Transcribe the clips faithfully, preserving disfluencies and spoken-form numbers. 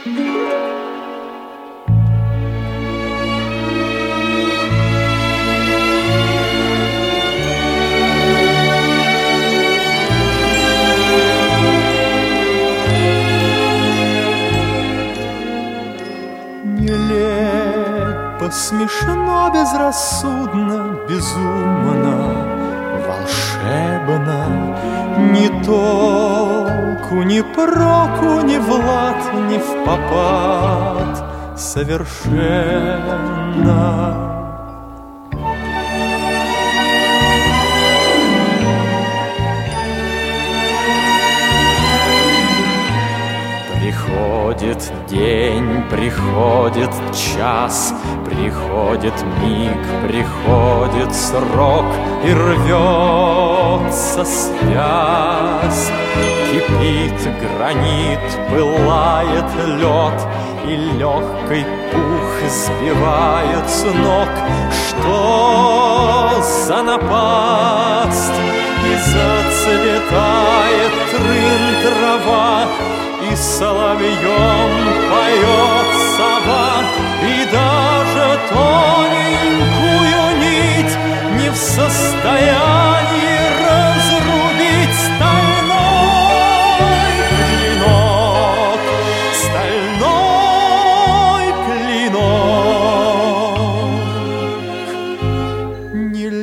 Смешно, безрассудно, безумно, волшебно. Ни толку, ни проку, ни в лад, ни в попад совершенно. Приходит день, приходит час, приходит миг, приходит срок, и рвется связь. Кипит гранит, пылает лед, и легкий пух сбивает с ног. Что за напасть? И зацветает трын трава, и соловьем поет сова, и даже тоненькую нить не в состоянии разрубить стальной клинок, стальной клинок.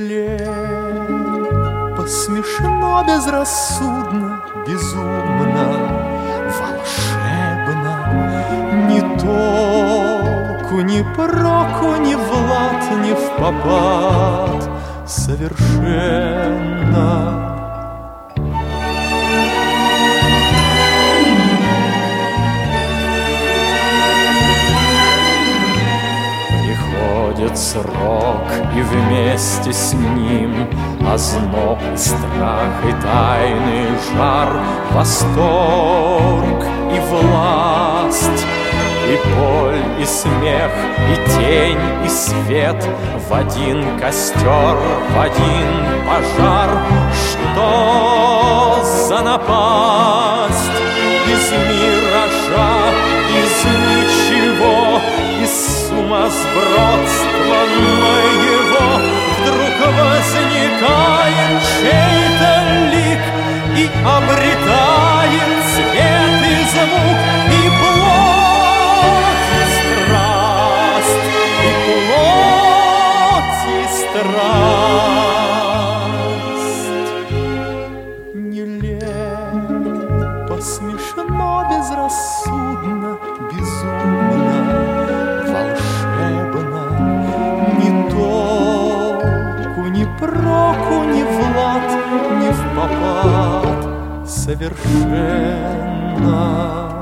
Нелепо, смешно, безрассудно, безумно, волшебно. Ни толку, ни проку, ни в лад, ни в попад совершенно. Приходит срок, и вместе с ним озноб, и страх, и тайный жар, восторг и власть, и боль, и смех, и тень, и свет в один костер, в один пожар. Что за напасть? Из миража, из ничего, из сумасбродства моего вдруг возникает чей-то лик и обретает цвет и звук, и плоть, и страсть, и плоть, и страсть. Нелепо, смешно, безрассудно, безумно, волшебно. Ни толку, ни проку, ни в лад, ни в попад совершенно.